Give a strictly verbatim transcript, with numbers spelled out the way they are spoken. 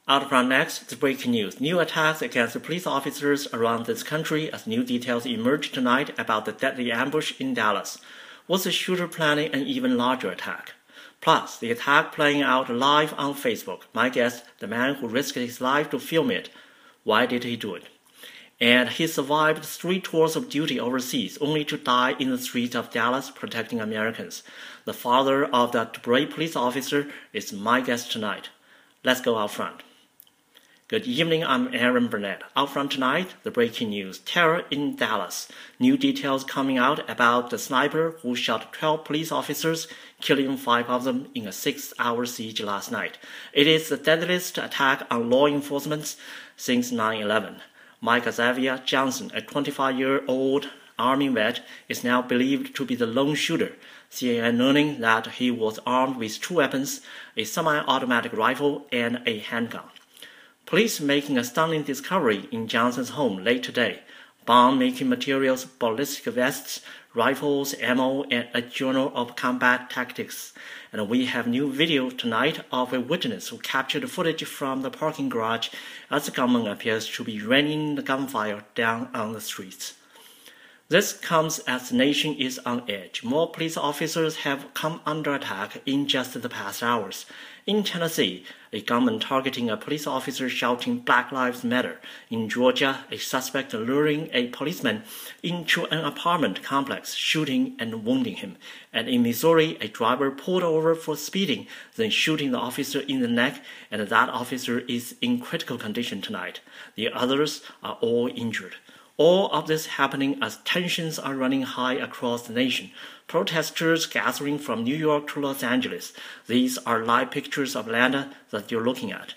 Out front next, the breaking news. New attacks against police officers around this country as new details emerge tonight about the deadly ambush in Dallas. Was the shooter planning an even larger attack? Plus, the attack playing out live on Facebook. My guest, the man who risked his life to film it. Why did he do it? And he survived three tours of duty overseas, only to die in the streets of Dallas protecting Americans. The father of that brave police officer is my guest tonight. Let's go out front. Good evening, I'm Aaron Burnett. Out front tonight, the breaking news. Terror in Dallas. New details coming out about the sniper who shot twelve police officers, killing five of them in a six-hour siege last night. It is the deadliest attack on law enforcement since nine eleven. Mike Xavier Johnson, a twenty-five-year-old Army vet, is now believed to be the lone shooter. C N N learning that he was armed with two weapons, a semi-automatic rifle and a handgun. Police making a stunning discovery in Johnson's home late today. Bomb-making materials, ballistic vests, rifles, ammo, and a journal of combat tactics. And we have new video tonight of a witness who captured footage from the parking garage as the gunman appears to be raining the gunfire down on the streets. This comes as the nation is on edge. More police officers have come under attack in just the past hours. In Tennessee, a gunman targeting a police officer shouting Black Lives Matter. In Georgia, a suspect luring a policeman into an apartment complex, shooting and wounding him. And in Missouri, a driver pulled over for speeding, then shooting the officer in the neck, and that officer is in critical condition tonight. The others are all injured. All of this happening as tensions are running high across the nation. Protesters gathering from New York to Los Angeles. These are live pictures of Atlanta that you're looking at.